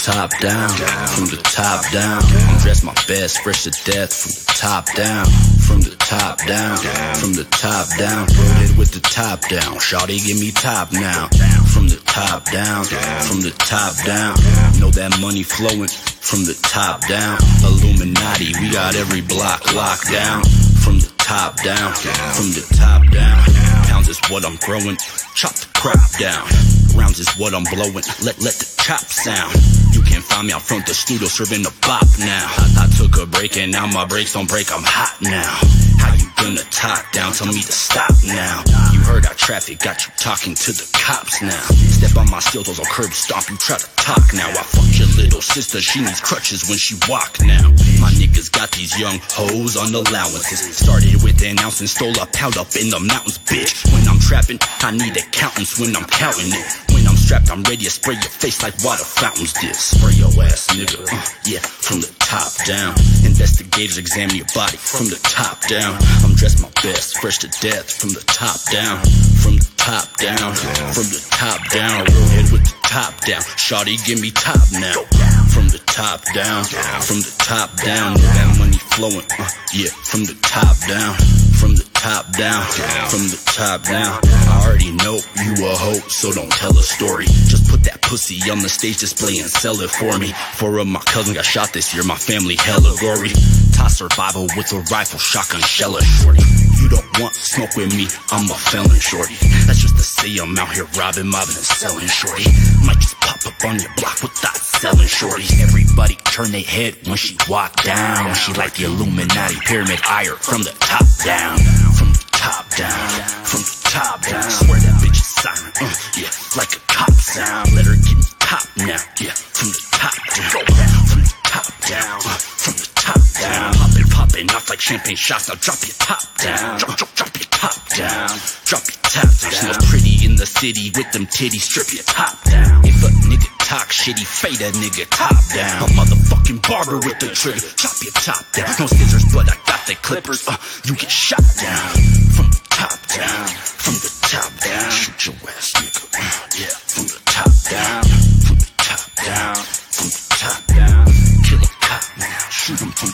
top down, from the top down. I'm dressed my best, fresh to death, from the top down, from the top down, from the top down. Loaded with the top down, shawty give me top now. From the top down, from the top down. Know that money flowing from the top down. Illuminati, we got every block locked down. From the top down, from the top down. Pounds is what I'm growing, chop the crap down. Rounds is what I'm blowing, let the chop sound. You can't find me out front the studio serving a bop now. I took a break and now my brakes don't break, I'm hot now. How you gonna talk down, tell me to stop now. You heard our traffic, got you talking to the cops now. Step on my steel toes, I'll curb stomp, you try to talk now. I fuck your little sister, she needs crutches when she walk now. My niggas got these young hoes on allowances. Started with an ounce and stole a pound up in the mountains, bitch. When I'm trapping, I need accountants when I'm counting it. When I'm strapped, I'm ready to spray your face like water fountains did. Spray your ass, nigga, yeah, from the top down. Investigators examine your body from the top down. I'm dressed my best, fresh to death, from the top down. From the top down, from the top down. Real head with the top down, shawty give me top now. From the top down, from the top down. Know that money flowing, yeah, from the top down. From the top down, from the top down. I already know you a hoe, so don't tell a story. Just put that pussy on the stage display and sell it for me. Four of my cousins got shot this year, my family hella gory. Toss survival with a rifle, shotgun, shell it, shorty. You don't want smoke with me, I'm a felon, shorty. That's just to say I'm out here robbing, mobbing, and selling, shorty. Might just pop up on your block with that selling, shorty. Everybody turn their head when she walk down. She like the Illuminati pyramid, ire from the top down. From the top down, from the top down. Swear that bitch is silent, yeah, like a cop sound. Let her give me top now, yeah, from the top down. From the top down, from the top down. Popping off like champagne shots, now drop your top down. Drop your top down, drop your top down. She was pretty in the city with them titties, strip your top down. If a nigga talk shitty, fade a nigga top down. A motherfucking barber with the trigger, chop your top down. No scissors, but I got the clippers, you get shot down. From the top down, from the top down. Shoot your ass, nigga, yeah, from the top down. From the top down, from the top down. Kill a cop now, shoot him from